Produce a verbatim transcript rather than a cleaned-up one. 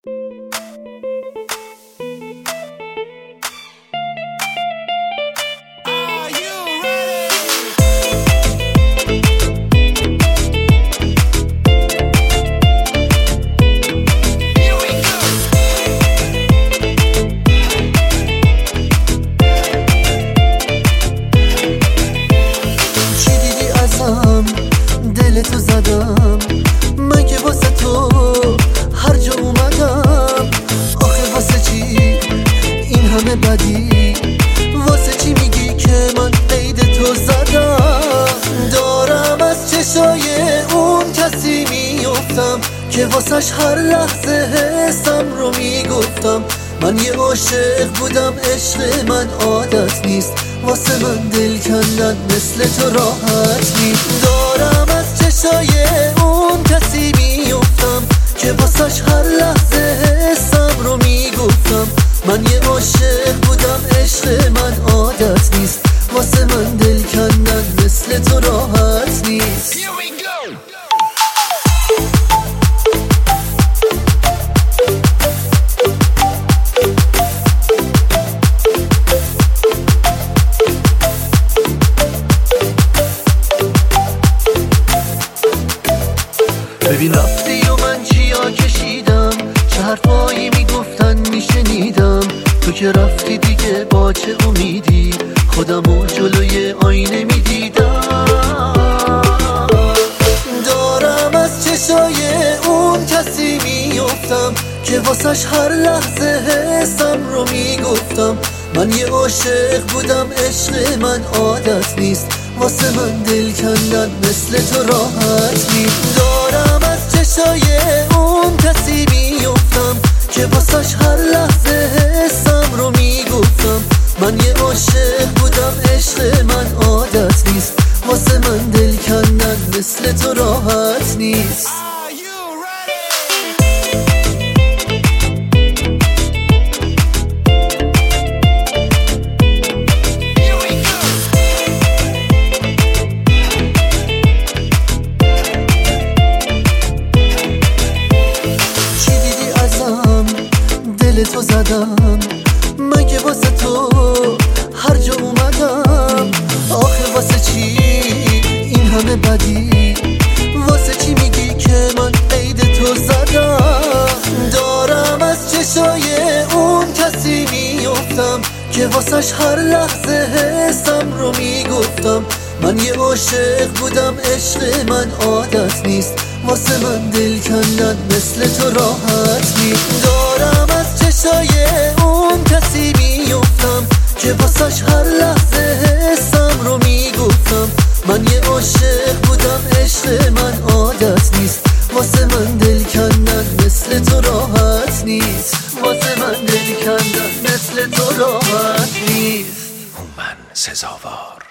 دلتو زدم مگه واسه تو هر جا اومدم. آخه واسه چی این همه بدی؟ واسه چی میگی که من قید تو زدم؟ دارم از چشای اون کسی میافتم که واسش هر لحظه حسم رو میگفتم. من یه عاشق بودم، عشق من عادت نیست، واسه من دل کندن مثل تو راحت نیست. دارم از چشای اون کسی میافتم که واسش هر لحظه حسم رو میگفتم. من یه عاشق بودم، عشق من عادت نیست، واسه من دل کندن مثل تو راحت نیست. ببین رفتی و من چیا کشیدم، چه حرفایی میگفتن میشنیدم. تو که رفتی دیگه با چه امیدی خودمو جلوی آینه میدیدم. دارم از چشای اون کسی میافتم که واسش هر لحظه حسم رو میگفتم. من یه عاشق بودم، عشق من عادت نیست، واسه من دل کندن مثل تو راحت نیست. دارم از چشای اون کسی میافتم که واسش هر لحظه حسم رو میگفتم. من یه عاشق بودم، عشق من عادت نیست، واسه من دل کندن مثل تو راحت نیست. دلتو زدم مگه واسه تو هر جا اومدم. آخه واسه چی این همه بدی؟ واسه چی میگی که من قید تو زدم؟ دارم از چشای اون کسی میافتم که واسش هر لحظه حسم رو میگفتم. من یه عاشق بودم، عشق من عادت نیست، واسه من دل کندن مثل تو راحت نیست. دارم از چشای اون کسی میافتم که واسش هر لحظه حسم رو میگفتم. من یه عاشق بودم، عشق من عادت نیست، واسه من دل کندن مثل تو راحت نیست، واسه من دل کندن مثل تو راحت نیست. هومن سزاوار.